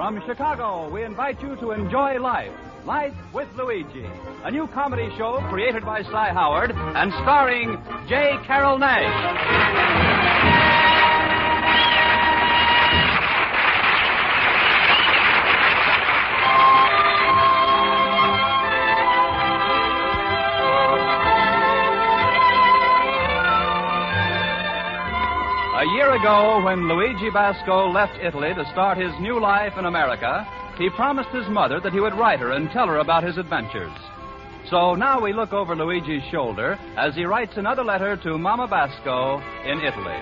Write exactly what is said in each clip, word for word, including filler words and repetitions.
From Chicago, we invite you to enjoy Life, Life with Luigi, a new comedy show created by Cy Howard and starring J. Carrol Naish. A year ago, when Luigi Basco left Italy to start his new life in America, he promised his mother that he would write her and tell her about his adventures. So now we look over Luigi's shoulder as he writes another letter to Mama Basco in Italy.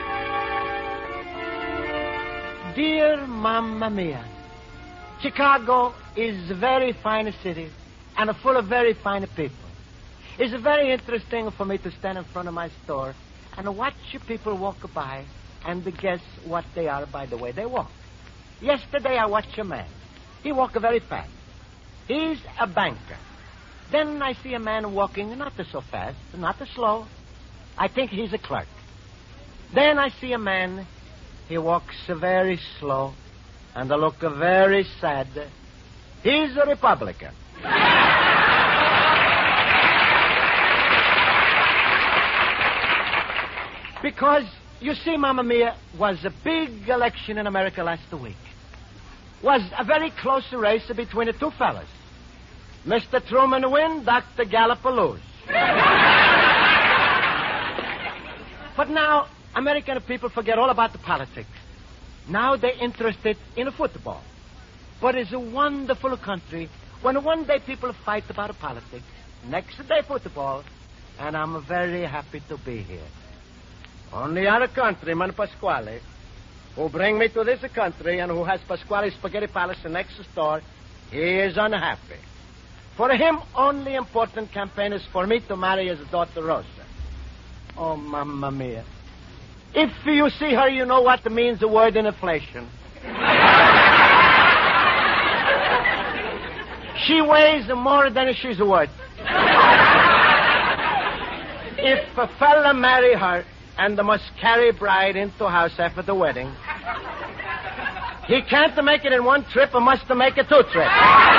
Dear Mamma Mia, Chicago is a very fine city and full of very fine people. It's very interesting for me to stand in front of my store and watch people walk by and guess what they are by the way they walk. Yesterday I watched a man. He walked very fast. He's a banker. Then I see a man walking not so fast, not slow. I think he's a clerk. Then I see a man. He walks very slow and look very sad. He's a Republican. Because, you see, Mamma Mia, was a big election in America last week. Was a very close race between the two fellas. Mister Truman win, Doctor Gallup lose. But now, American people forget all about the politics. Now they're interested in football. But it's a wonderful country when one day people fight about politics, next day football, and I'm very happy to be here. Only other countryman, Pasquale, who bring me to this country and who has Pasquale Spaghetti Palace next door, he is unhappy. For him, only important campaign is for me to marry his daughter Rosa. Oh, Mamma Mia. If you see her, you know what means the word inflation. She weighs more than she's worth. If a fella marry her and must carry bride into house after the wedding, he can't make it in one trip and must make it two trips.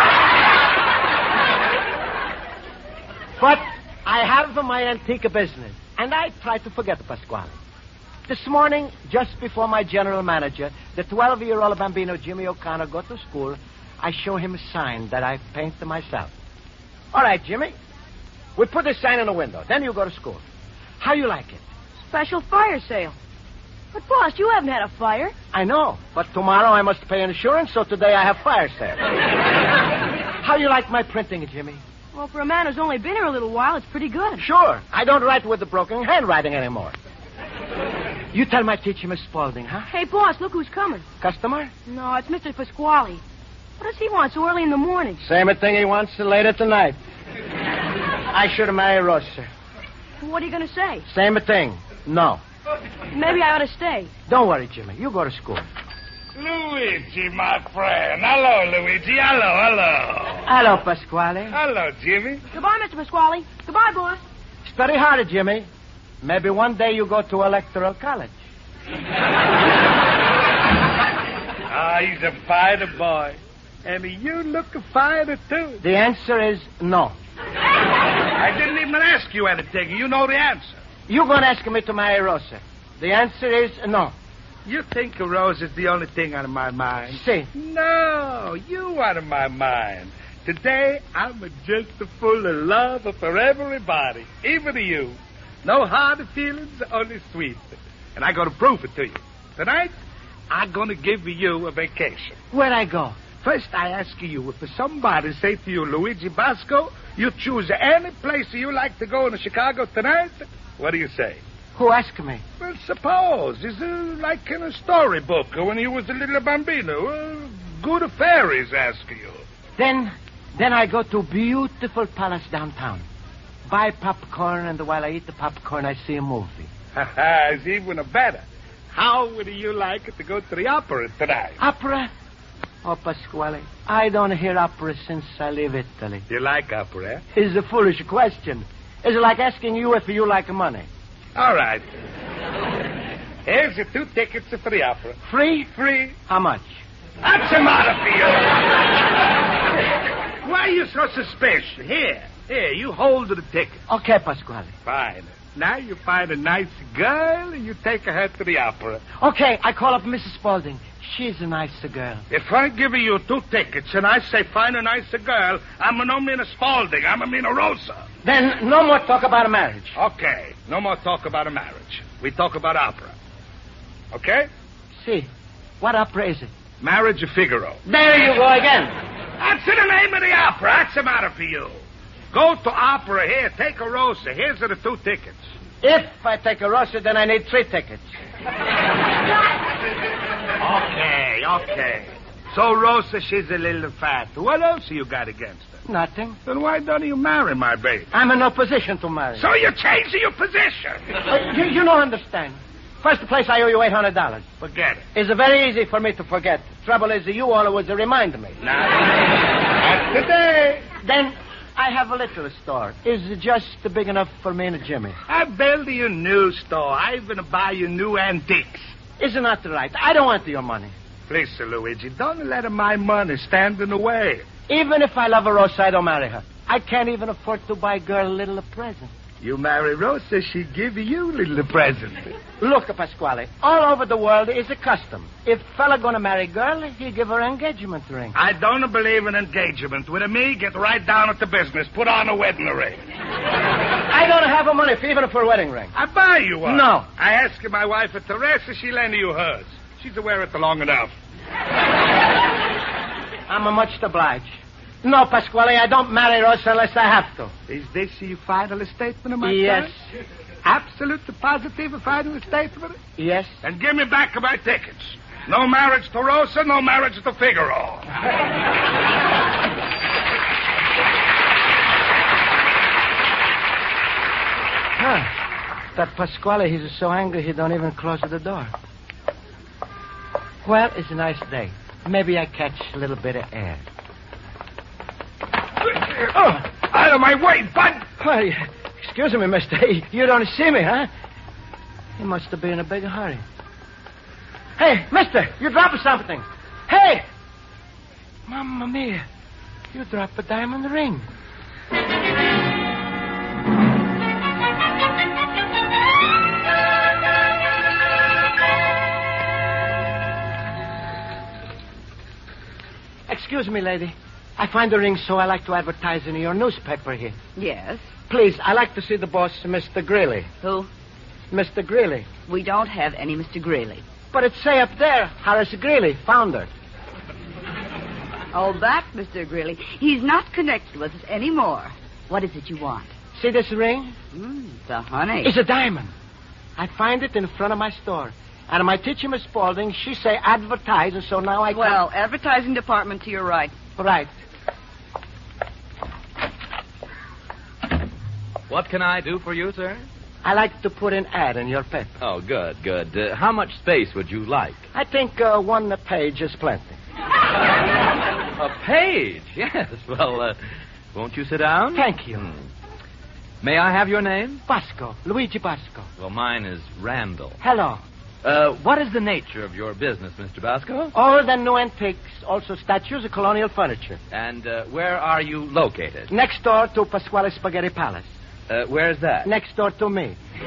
But I have my antique business, and I try to forget Pasquale. This morning, just before my general manager, the twelve-year-old bambino Jimmy O'Connor, go to school, I show him a sign that I painted myself. All right, Jimmy, we put the sign in the window. Then you go to school. How you like it? Special fire sale. But, boss, you haven't had a fire. I know, but tomorrow I must pay insurance, so today I have fire sale. How you like my printing, Jimmy? Well, for a man who's only been here a little while, it's pretty good. Sure. I don't write with the broken handwriting anymore. You tell my teacher, Miss Spaulding, huh? Hey, boss, look who's coming. Customer? No, it's Mister Pasquale. What does he want so early in the morning? Same thing he wants later tonight. I should marry Rosa. What are you going to say? Same thing. No. Maybe I ought to stay. Don't worry, Jimmy. You go to school. Luigi, my friend. Hello, Luigi. Hello, hello. Hello, Pasquale. Hello, Jimmy. Goodbye, Mister Pasquale. Goodbye, boss. Study harder, Jimmy. Maybe one day you go to electoral college. Ah, he's a fine boy. And you look fine, too. The answer is no. I didn't even ask you anything. You know the answer. You're going to ask me to marry Rosa. The answer is no. You think Rose is the only thing on my mind? See. No, you out of my mind. Today, I'm just full of love for everybody, even you. No hard feelings, only sweet. And I'm going to prove it to you. Tonight, I'm going to give you a vacation. Where'd I go? First, I ask you, if somebody say to you, Luigi Basco, you choose any place you like to go in Chicago tonight, what do you say? Who asked me? Well, suppose. It's uh, like in a storybook when you was a little bambino. Uh, good fairies ask you. Then, then I go to beautiful palace downtown. Buy popcorn, and while I eat the popcorn, I see a movie. It's even better. How would you like to go to the opera tonight? Opera? Oh, Pasquale, I don't hear opera since I leave Italy. You like opera, eh? It's a foolish question. It's like asking you if you like money. All right. Here's your two tickets for the opera. Free? Free. How much? That's the matter for you. Why are you so suspicious? Here, here, you hold the ticket. Okay, Pasquale. Fine. Now you find a nice girl and you take her to the opera. Okay, I call up Missus Spaulding. She's a nice girl. If I give you two tickets and I say find a nicer girl, I'm a no mean a Spaulding. I'm a mean a Rosa. Then no more talk about a marriage. Okay, no more talk about a marriage. We talk about opera. Okay? See, what opera is it? Marriage of Figaro. There you go again. That's in the name of the opera. That's the matter for you. Go to opera here. Take a Rosa. Here's are the two tickets. If I take a Rosa, then I need three tickets. Okay, okay. So Rosa, she's a little fat. What else you got against her? Nothing. Then why don't you marry my baby? I'm in no position to marry. So you're changing your position. Uh, you, you don't understand. First place, I owe you eight hundred dollars. Forget it. It's very easy for me to forget. Trouble is, you always remind me. Not today. Then I have a little store. Is it just big enough for me and Jimmy? I build you a new store. I'm going to buy you new antiques. Isn't that right? I don't want your money. Please, Sir Luigi, don't let my money stand in the way. Even if I love a Rosa, I don't marry her. I can't even afford to buy a girl a little present. You marry Rosa, she give you a little present. Look, Pasquale, all over the world is a custom. If fella gonna marry girl, he give her engagement ring. I don't believe in engagement. With me, get right down at the business. Put on a wedding ring. I don't have a money for even for a wedding ring. I buy you one. No. I ask my wife, Teresa, she lend you hers. She's to wear it long enough. I'm a much obliged. No, Pasquale, I don't marry Rosa unless I have to. Is this your final statement of my Yes. son? Absolute positive final statement? Yes. And give me back my tickets. No marriage to Rosa, no marriage to Figaro. Huh. That Pasquale, he's so angry he don't even close the door. Well, it's a nice day. Maybe I catch a little bit of air. Oh, out of my way, bud! Why, excuse me, mister. You don't see me, huh? He must have been in a big hurry. Hey, mister, you dropped something. Hey! Mamma mia. You dropped a diamond ring. Excuse me, lady. I find the ring, so I like to advertise in your newspaper here. Yes. Please, I like to see the boss, Mister Greeley. Who? Mister Greeley. We don't have any Mister Greeley. But it say up there, Horace Greeley, founder. Oh, that Mister Greeley. He's not connected with us anymore. What is it you want? See this ring? Mm, the honey. It's a diamond. I find it in front of my store. And my teacher, Miss Spaulding, she say advertise, and so now I come... Well, advertising department to your right. Right. What can I do for you, sir? I like to put an ad in your paper. Oh, good, good. Uh, how much space would you like? I think uh, one page is plenty. A page? Yes. Well, uh, won't you sit down? Thank you. Hmm. May I have your name? Basco. Luigi Basco. Well, mine is Randall. Hello. Uh, what is the nature of your business, Mister Basco? Old and new antiques, also statues and colonial furniture. And uh, where are you located? Next door to Pasquale Spaghetti Palace. Uh, where's that? Next door to me. Uh,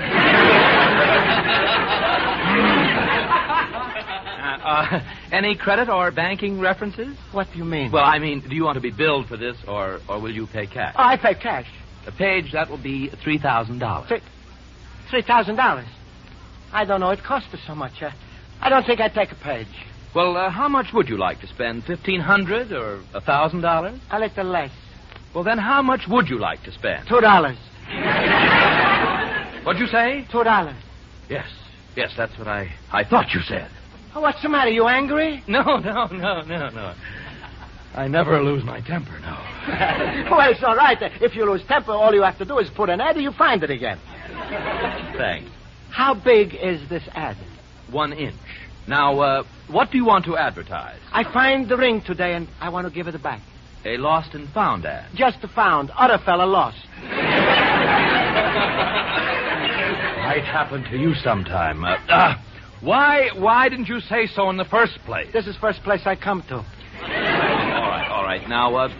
uh, any credit or banking references? What do you mean? Well, I mean, do you want to be billed for this, or, or will you pay cash? Oh, I pay cash. A page, that will be three thousand dollars. Three, three thousand dollars. I don't know. It costs us so much. Uh, I don't think I'd take a page. Well, uh, how much would you like to spend? Fifteen hundred or a thousand dollars? A little less. Well, then how much would you like to spend? Two dollars. What'd you say? Two dollars. Yes, yes, that's what I, I thought you said. Oh, what's the matter? You angry? No, no, no, no, no. I never lose my temper, no. Well, it's all right. If you lose temper, all you have to do is put an ad and you find it again. Thanks. How big is this ad? One inch. Now, uh, what do you want to advertise? I find the ring today and I want to give it back. A lost and found ad. Just found. Other fella lost. Might happen to you sometime. Uh, uh, Why, why, why, why didn't you say so in the first place? This is first place I come to. All right, all right. Now, uh,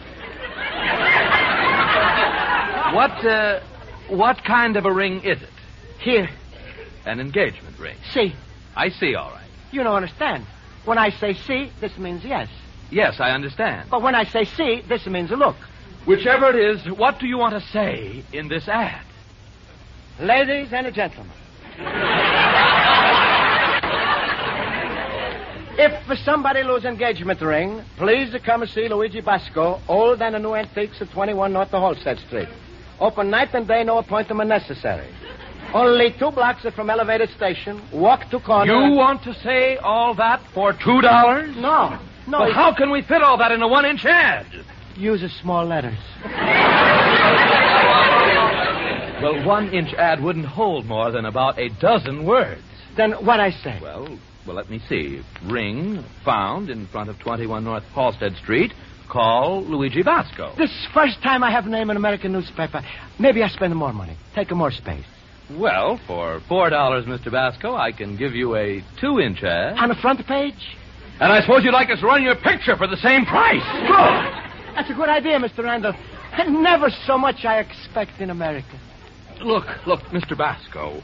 what, uh, what kind of a ring is it? Here. An engagement ring. See. I see, all right. You don't understand. When I say see, this means yes. Yes, I understand. But when I say see, this means look. Whichever it is, what do you want to say in this ad? Ladies and gentlemen. If somebody lose engagement ring, please come and see Luigi Basco, old and new antiques at twenty-one North Halstead Street. Open night and day, no appointment necessary. Only two blocks from Elevated Station. Walk to corner. You want to say all that for two dollars? No, no. Well, how can we fit all that in a one-inch ad? Use the small letters. Well, one-inch ad wouldn't hold more than about a dozen words. Then what I say? Well, well, let me see. Ring found in front of twenty-one North Halstead Street. Call Luigi Basco. This first time I have a name in American newspaper. Maybe I spend more money. Take more space. Well, for four dollars, Mister Basco, I can give you a two-inch ad. On the front page? And I suppose you'd like us to run your picture for the same price. Good. That's a good idea, Mister Randall. Never so much I expect in America. Look, look, Mister Basco.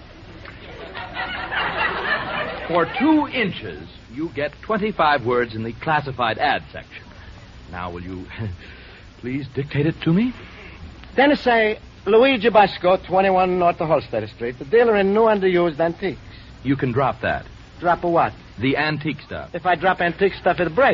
For two inches, you get twenty-five words in the classified ad section. Now, will you please dictate it to me? Then say, Luigi Basco, twenty-one North Halstead Street, the dealer in new and used antiques. You can drop that. Drop a what? The antique stuff. If I drop antique stuff, it'll break.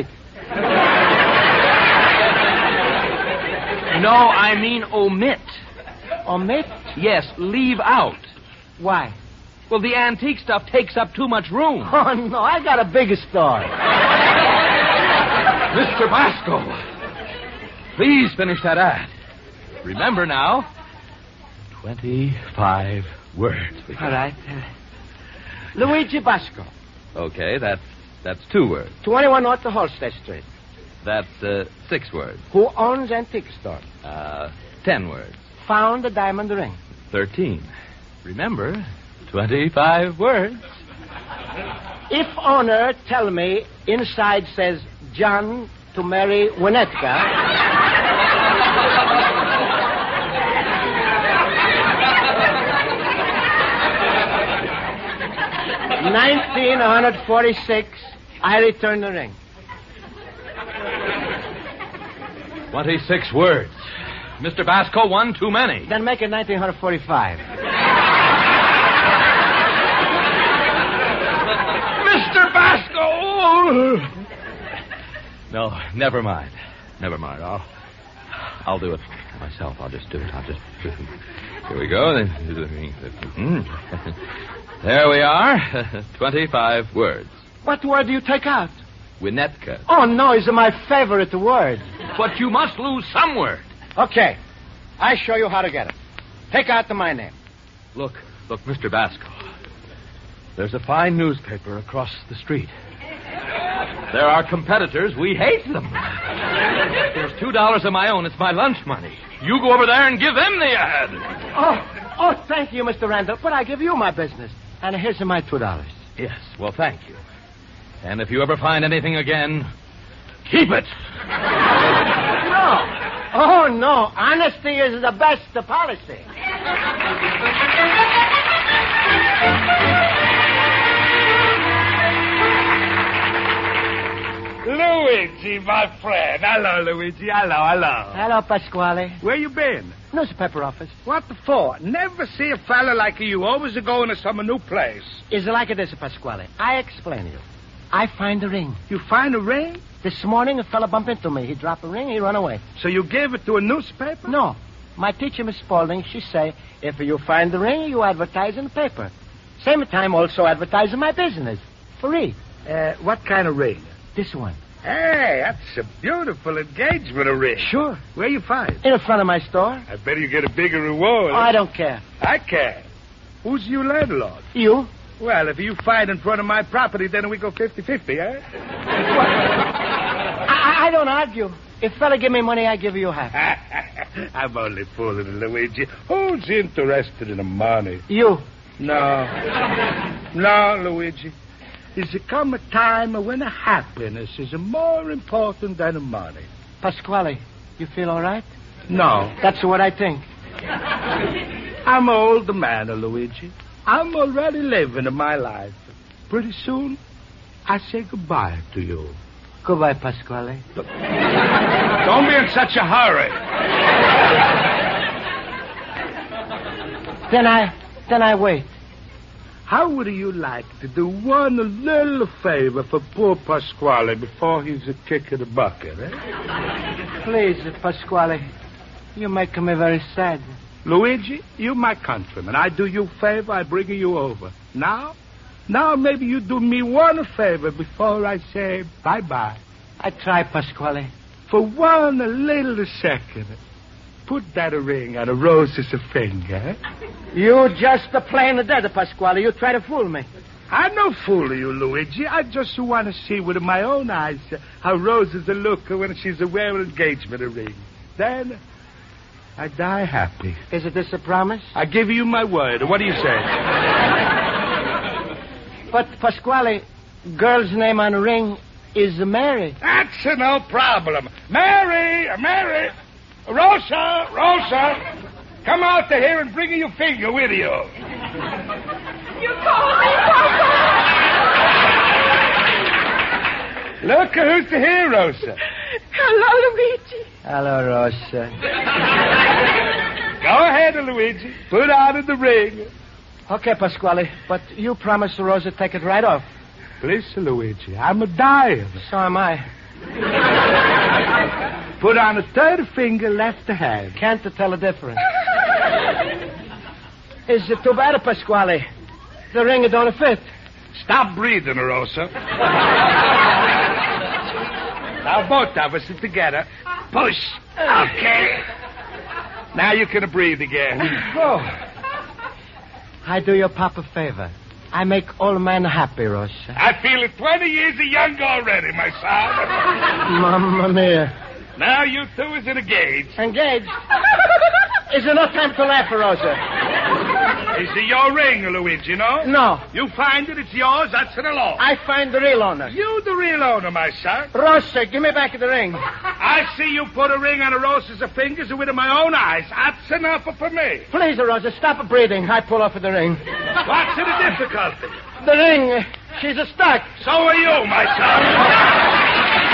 No, I mean omit. Omit? Yes, leave out. Why? Well, the antique stuff takes up too much room. Oh, no, I got a bigger store. Mister Basco, please finish that ad. Remember now, twenty-five words. All right. Uh, Luigi Basco. Okay, that's that's two words. twenty-one North Halstead Street. That's uh, six words. Who owns antique store? Uh, ten words. Found a diamond ring. Thirteen. Remember, twenty-five words. If owner tell me inside says John to marry Winnetka. nineteen forty-six, I return the ring. Twenty-six words. Mister Basco, one too many. Then make it nineteen forty-five. Mister Basco! No, never mind. Never mind. I'll, I'll do it myself. I'll just do it. I'll just. Here we go. There we are. Twenty-five words. What word do you take out? Winnetka. Oh, no, it's my favorite word. But you must lose some word. Okay. I show you how to get it. Take out the my name. Look, look, Mister Basco. There's a fine newspaper across the street. There are competitors. We hate them. There's two dollars of my own. It's my lunch money. You go over there and give them the ad. Oh, oh, thank you, Mister Randall. But I give you my business. And here's my two dollars. Yes, well, thank you. And if you ever find anything again, keep it. No. Oh, no. Honesty is the best policy. Luigi, my friend. Hello, Luigi. Hello, hello. Hello, Pasquale. Where you been? Newspaper office. What for? Never see a fella like you. Always a going to some new place. It's like this, Pasquale. I explain to you. I find a ring. You find a ring? This morning, a fella bumped into me. He dropped a ring, he run away. So you gave it to a newspaper? No. My teacher, Miss Spaulding, she say, if you find the ring, you advertise in the paper. Same time, also advertise in my business. Free. Uh, what kind of ring? This one. Hey, that's a beautiful engagement ring. Sure. Where you find it? In the front of my store. I bet you get a bigger reward. Oh, I don't care. I care. Who's your landlord? You? Well, if you find in front of my property, then we go fifty-fifty, eh? I, I don't argue. If fella give me money, I give you half. I'm only fooling, Luigi. Who's interested in the money? You. No. No, Luigi. is there come a time when a happiness is more important than money. Pasquale, you feel all right? No. That's what I think. I'm an old man, Luigi. I'm already living my life. Pretty soon, I say goodbye to you. Goodbye, Pasquale. Don't be in such a hurry. Then I, then I wait. How would you like to do one little favor for poor Pasquale before he's a kick in the bucket, eh? Please, Pasquale, you're making me very sad. Luigi, you my countryman. I do you a favor, I bring you over. Now, now maybe you do me one favor before I say bye-bye. I try, Pasquale. For one little second, put that ring on a Rose's finger, eh? You just a plain dead, Pasquale. You try to fool me. I no fool you, Luigi. I just want to see with my own eyes how Rose's look when she's wearing an engagement ring. Then I die happy. Is it this a promise? I give you my word. What do you say? But, Pasquale, girl's name on the ring is Mary. That's no problem. Mary, Mary, Rosa, Rosa, come out to here and bring your finger with you. You call me, Papa? Look who's here, Rosa. Hello, Luigi. Hello, Rosa. Go ahead, Luigi. Put on the ring. Okay, Pasquale, but you promised Rosa to take it right off. Please, Luigi, I'm a dying. So am I. Put on a third finger, left hand. Can't tell the difference. Is it too bad, Pasquale? The ring don't fit. Stop breathing, Rosa. Now both of us are together. Push. Okay. Now you can breathe again. Oh. I do your papa a favor. I make all men happy, Rosa. I feel it twenty years younger already, my son. Mamma mia. Now you two is engaged. Engaged? Is there no time to laugh, Rosa? Is it your ring, Luigi, no? No. You find it, it's yours, that's the law. I find the real owner. You the real owner, my son. Rosa, give me back the ring. I see you put a ring on a Rosa's fingers with my own eyes. That's enough for me. Please, Rosa, stop breathing. I pull off the ring. What's the difficulty? The ring, she's a stuck. So are you, my son.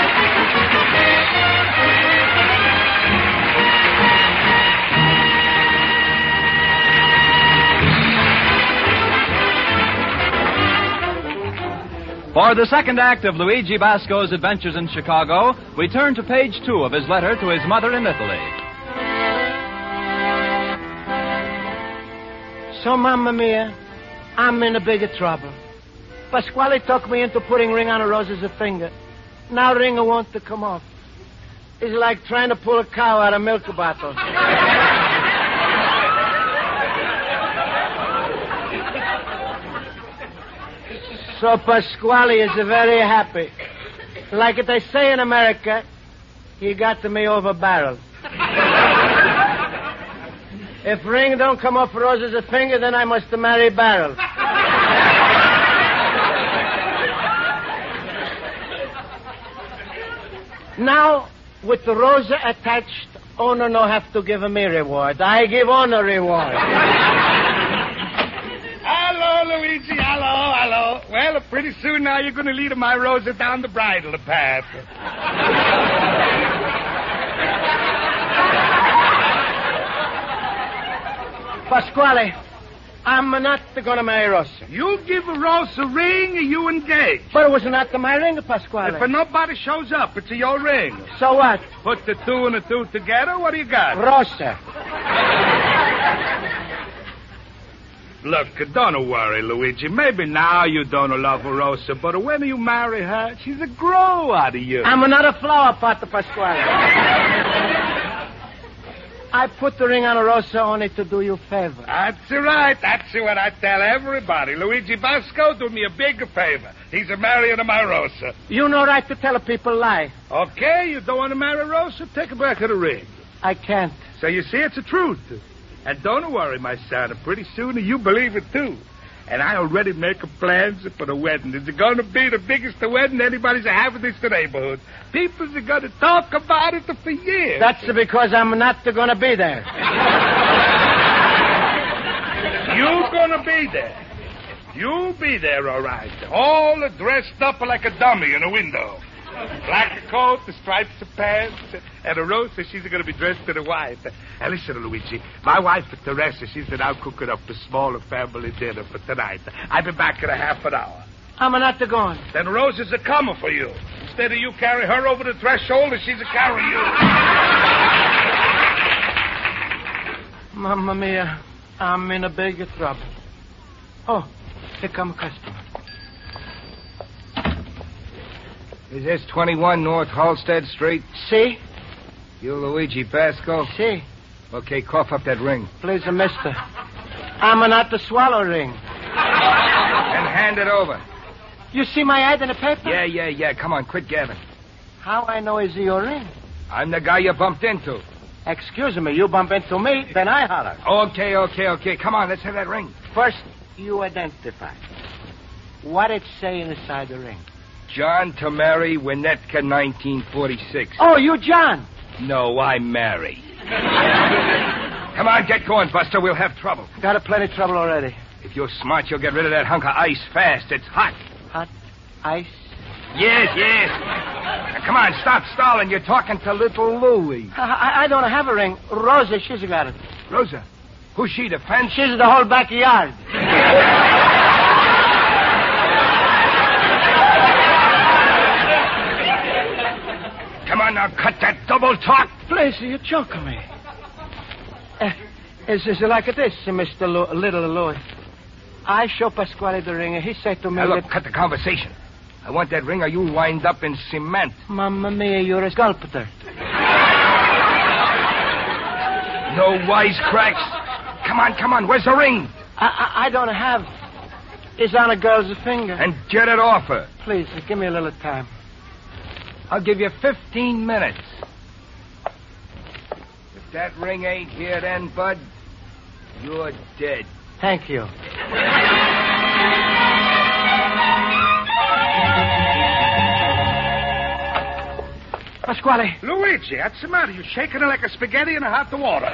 For the second act of Luigi Basco's adventures in Chicago, we turn to page two of his letter to his mother in Italy. So, Mamma Mia, I'm in a big trouble. Pasquale took me into putting ring on a Rosa's finger. Now ring won't to come off. It's like trying to pull a cow out of a milk bottle. So Pasquale is very happy. Like they say in America, he got me over barrel. If ring don't come off Rosa's finger, then I must marry barrel. Now, with the Rosa attached, owner no have to give me reward. I give owner reward. Hello, Luigi. Hello, hello. Well, pretty soon now you're going to lead my Rosa down the bridle path. Pasquale, I'm not going to marry Rosa. You give Rosa a ring, you engage. But it was not my ring, Pasquale. If nobody shows up, it's your ring. So what? Put the two and the two together, what do you got? Rosa. Look, don't worry, Luigi. Maybe now you don't love Rosa, but when you marry her, she's a grow out of you. I'm not a flower pot, Pasquale. I put the ring on a Rosa only to do you a favor. That's right. That's what I tell everybody. Luigi Basco, do me a big favor. He's a marrying my Rosa. You no right to tell people lie. Okay, you don't want to marry Rosa? Take back the ring. I can't. So you see, it's the truth. And don't worry, my son. Pretty soon you believe it, too. And I already make plans for the wedding. It's going to be the biggest wedding anybody's having in this neighborhood. People's are going to talk about it for years. That's because I'm not going to be there. You're going to be there. You'll be there, all right. All dressed up like a dummy in a window. Black coat, the stripes of pants, and a Rosa, she's going to be dressed in white. And listen, Luigi, my wife, Teresa, she said I'm cooking up a smaller family dinner for tonight. I'll be back in a half an hour. I'm not going. Then Rosa's a coming for you. Instead of you carry her over the threshold, and she's a carry you. Mamma mia, I'm in a big trouble. Oh, here come a customer. Is this twenty-one North Halstead Street? See? You Luigi Basco? See? Okay, cough up that ring. Please, uh, mister. I'm not the swallow ring. And hand it over. You see my ad in the paper? Yeah, yeah, yeah. Come on, quit gabbing. How I know is your ring? I'm the guy you bumped into. Excuse me, you bump into me, then I holler. Okay, okay, okay. Come on, let's have that ring. First, you identify. What it say inside the ring? John to marry Winnetka, nineteen forty-six. Oh, you John. No, I'm Mary. Come on, get going, Buster. We'll have trouble. Got a plenty trouble already. If you're smart, you'll get rid of that hunk of ice fast. It's hot. Hot ice? Yes, yes. Now, come on, stop stalling. You're talking to little Louie. I, I, I don't have a ring. Rosa, she's got it. Rosa? Who's she, the fence? She's the whole backyard. Come on now, cut that double talk. Please, you're choking me. Uh, is, is it like this, Mister Lu- Little Louis? I show Pasquale the ring, and he said to me Now, look, that... cut the conversation. I want that ring or you wind up in cement. Mamma mia, you're a sculptor. No wisecracks. Come on, come on. Where's the ring? I, I, I don't have... It's on a girl's finger. And get it off her. Please, give me a little time. I'll give you fifteen minutes. If that ring ain't here then, Bud, you're dead. Thank you. Pasquale. Luigi, what's the matter? You're shaking it like a spaghetti in a hot water.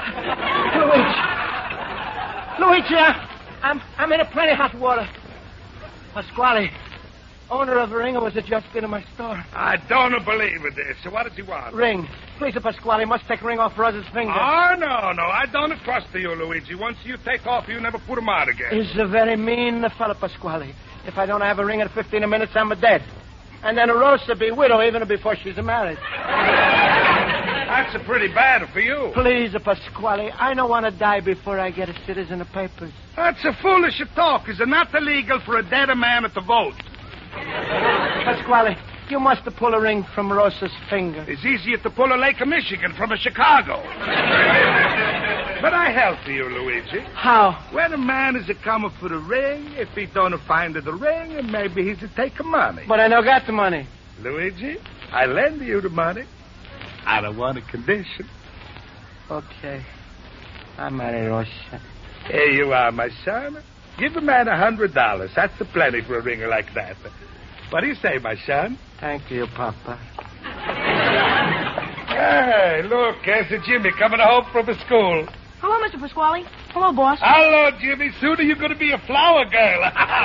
Luigi. Luigi, I, I'm, I'm in a plenty hot water. Pasquale, owner of the ring was just in my store. I don't believe it. So what does he want? Ring. Please, Pasquale, must take ring off Rosa's finger. Oh, no, no. I don't trust you, Luigi. Once you take off, you never put 'em out again. He's a very mean fellow, Pasquale. If I don't have a ring in fifteen minutes, I'm dead. And then Rosa be widow even before she's married. That's a pretty bad for you. Please, Pasquale, I don't want to die before I get a citizen of papers. That's a foolish talk. Is it not illegal for a dead man to vote? Pasquale, you must pull a ring from Rosa's finger. It's easier to pull a Lake of Michigan from a Chicago. But I help you, Luigi. How? When a man is a coming for the ring, if he don't find the ring, maybe he's a take money. But I don't got the money. Luigi, I lend you the money. I don't want a condition. Okay. I marry Rosa. Here you are, my son. Give a man a hundred dollars. That's the plenty for a ringer like that. What do you say, my son? Thank you, Papa. Hey, look, there's a Jimmy coming home from the school. Hello, Mister Pasquale. Hello, boss. Hello, Jimmy. Soon are you going to be a flower girl?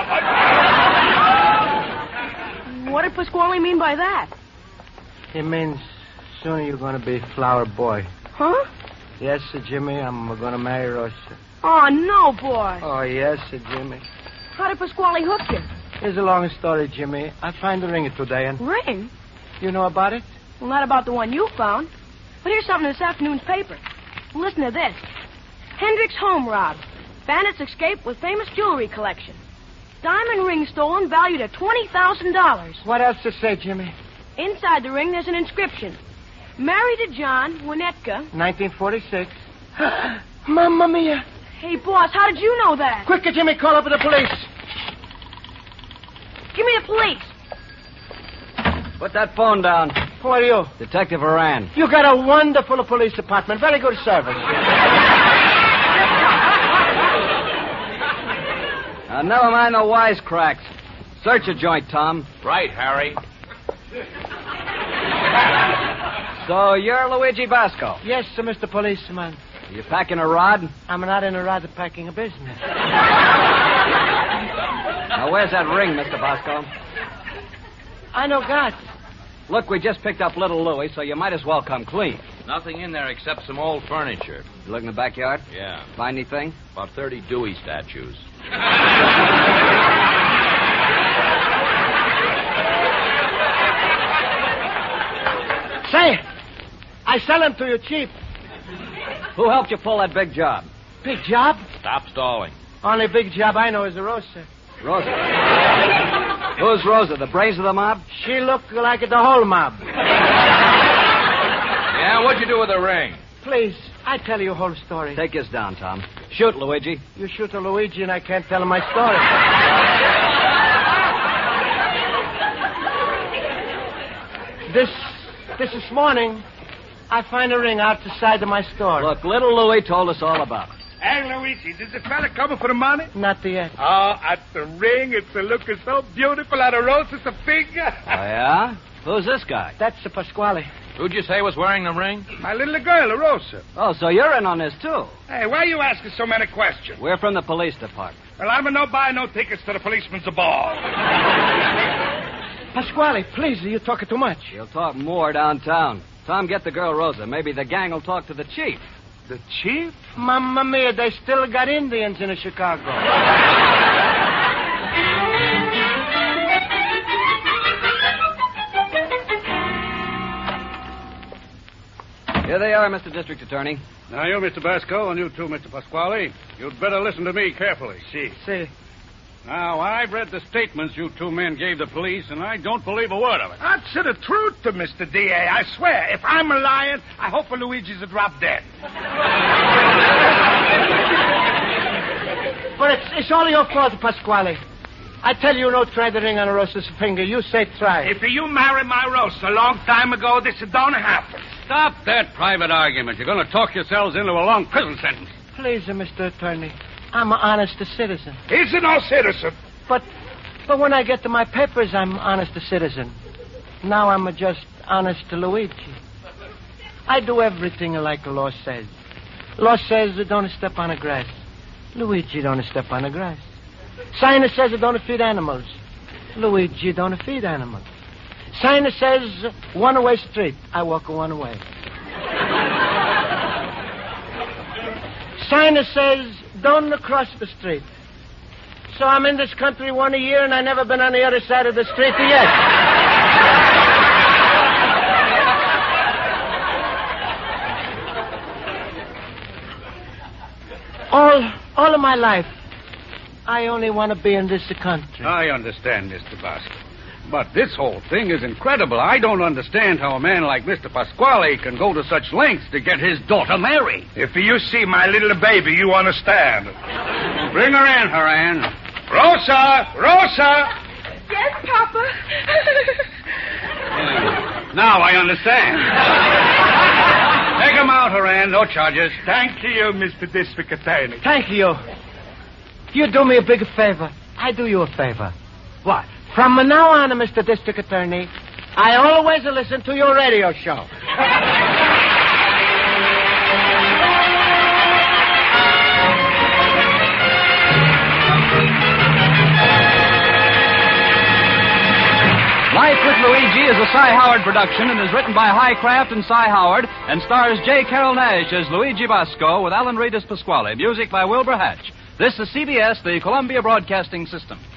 What did Pasquale mean by that? It means soon you're going to be flower boy. Huh? Yes, sir, Jimmy, I'm going to marry Rosa. Oh, no, boy. Oh, yes, sir, Jimmy. How did Pasquale hook you? Here's a long story, Jimmy. I find the ring today, and... Ring? You know about it? Well, not about the one you found. But here's something in this afternoon's paper. Listen to this. Hendricks home robbed. Bandits escape with famous jewelry collection. Diamond ring stolen valued at twenty thousand dollars. What else to say, Jimmy? Inside the ring, there's an inscription. Married to John, Winnetka. nineteen forty-six. Mamma mia. Hey, boss, how did you know that? Quicker, Jimmy, call up the police. Give me the police. Put that phone down. Who are you? Detective Moran. You got a wonderful police department. Very good service. Uh, never mind the wisecracks. Search a joint, Tom. Right, Harry. So you're Luigi Basco. Yes, sir, Mister Policeman. You packing a rod? I'm not in a rather packing a business. Now, where's that ring, Mister Basco? I know God. Look, we just picked up little Louie, so you might as well come clean. Nothing in there except some old furniture. You look in the backyard? Yeah. Find anything? About thirty Dewey statues. Say, I sell them to you cheap. Who helped you pull that big job? Big job? Stop stalling. Only big job I know is the Rosa. Rosa. Who's Rosa, the brains of the mob? She looked like the whole mob. Yeah, what'd you do with the ring? Please, I tell you a whole story. Take this down, Tom. Shoot, Luigi. You shoot a Luigi and I can't tell him my story. this, this this morning, I find a ring out the side of my store. Look, little Louie told us all about it. Hey, Luigi, is the fella coming for the money? Not yet. Oh, at the ring, it's a looking so beautiful at a Rosa's a finger. Oh, yeah? Who's this guy? That's the Pasquale. Who'd you say was wearing the ring? My little girl, a Rosa. Oh, so you're in on this, too. Hey, why are you asking so many questions? We're from the police department. Well, I'm a no buy no tickets to the policeman's ball. Pasquale, please, you're talking too much. You'll talk more downtown. Tom, get the girl Rosa. Maybe the gang will talk to the chief. The chief? Mamma mia, they still got Indians in Chicago. Here they are, Mister District Attorney. Now, you, Mister Basco, and you too, Mister Pasquale, you'd better listen to me carefully. See. See. Now, I've read the statements you two men gave the police, and I don't believe a word of it. That's the truth to Mister D A, I swear. If I'm a lying, I hope for Luigi's to drop dead. But it's, it's all your fault, Pasquale. I tell you, no try the ring on a Rosa's finger. You say try. If you married my Rosa a long time ago, this don't happen. Stop that private argument. You're going to talk yourselves into a long prison sentence. Please, Mister Attorney. I'm an honest citizen. He's no citizen. But but when I get to my papers, I'm honest citizen. Now I'm a just honest Luigi. I do everything like the law says. Law says don't step on the grass. Luigi don't step on the grass. Sign says don't feed animals. Luigi don't feed animals. Sign says one-way street. I walk one way. Sign says don't cross the street. So I'm in this country one a year and I never been on the other side of the street yet. all, all of my life, I only want to be in this country. I understand, Mister Basco. But this whole thing is incredible. I don't understand how a man like Mister Pasquale can go to such lengths to get his daughter married. If you see my little baby, you understand. Bring her in, Haran. Rosa! Rosa! Yes, Papa. Now I understand. Take him out, Haran. No charges. Thank you, Mister District Attorney. Thank you. You do me a big favor. I do you a favor. What? From now on, Mister District Attorney, I always listen to your radio show. Life with Luigi is a Cy Howard production and is written by Highcraft and Cy Howard and stars J. Carroll Nash as Luigi Basco with Alan Reed as Pasquale. Music by Wilbur Hatch. This is C B S, the Columbia Broadcasting System.